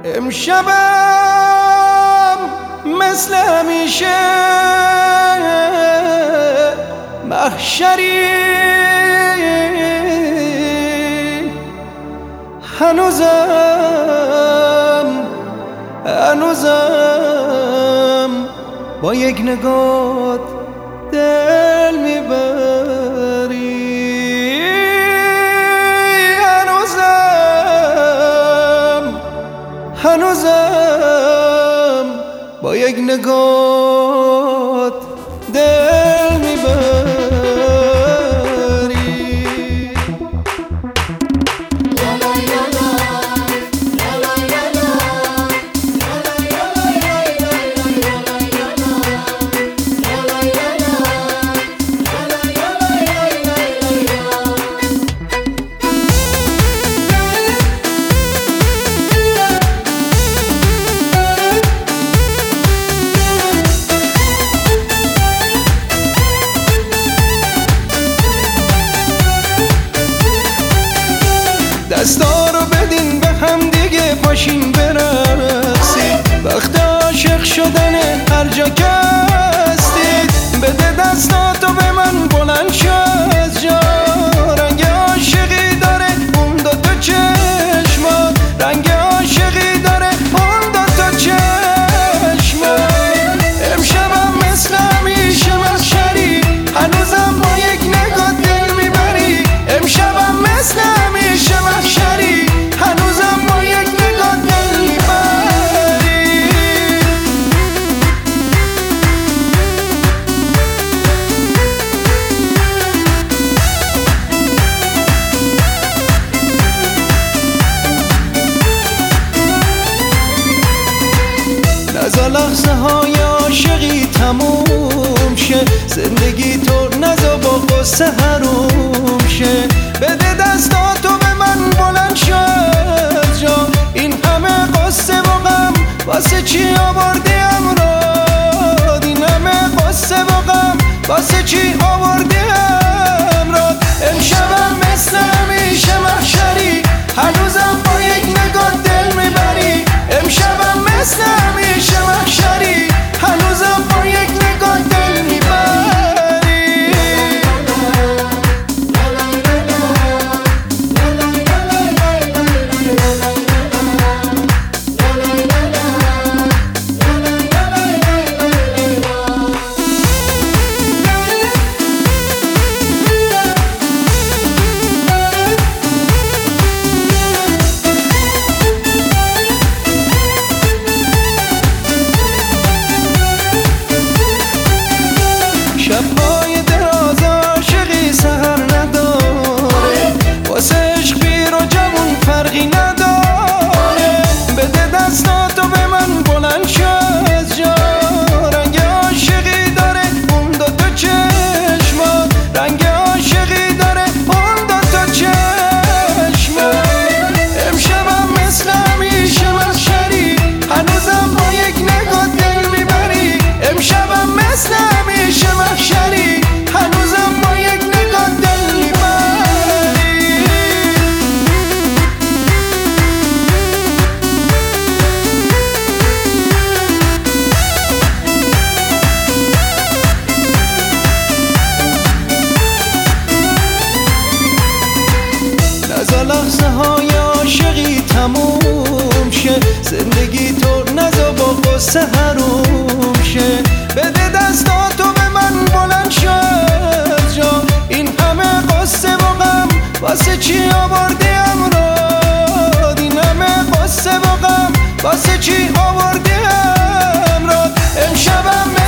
امشبم مثل همیشه محشری، هنوزم با یک نگات دل میبری، هنوزم با یک نگات دل میبری. دستا رو بدین به هم دیگه، پاشین برقصید، وقت عاشق شدن هر جا که هستید. بده دستاتو به من، بلند شو از جا، رنگ عاشقی داره اون دوتا چشمات، رنگ عاشقی داره اون دوتا چشمات. امشبم مثل همیشه محشری، هنوزم با یک نگاه دل میبری. امشبم مثل همیشه محشری، هنوزم با یک نگاه دل میبری. نزا لحظه های عاشقی تموم شه، زندگی تو نزا با قصه حروم شه. بده دستاتو به من، بلند شو از جا، این همه قصه و غم واسه چی آوردی امراد؟ این همه قصه و غم واسه چی آوردی امراد؟ امشبم مثل همیشه محشری، هنوزم با یک نگاه دل میبری. امشبم مثل همیشه محشری، هنوزم با یک نگاه دل میبری. شب‌های دراز عاشقی سحر نداره، واسه عشق پیر و جوون فرقی نداره. بده دستاتو به من، بلند شو از جا، رنگ عاشقی داره اون دوتا چشمات، رنگ عاشقی داره اون دوتا چشمات. امشبم مثل همیشه محشری، هنوزم با یک نگاه دل میبری. امشبم مثل همیشه محشری، هنوزم با یک نگاه دل میبری. نزا لحظه های عاشقی تموم شه، زندگی تو نزا با قصه حروم شه. بده دستاتو به من، بلند شو از جا، این همه قصه و غم واسه چی آوردی امراد؟ این همه قصه و غم واسه چی آوردی امراد؟ امشبم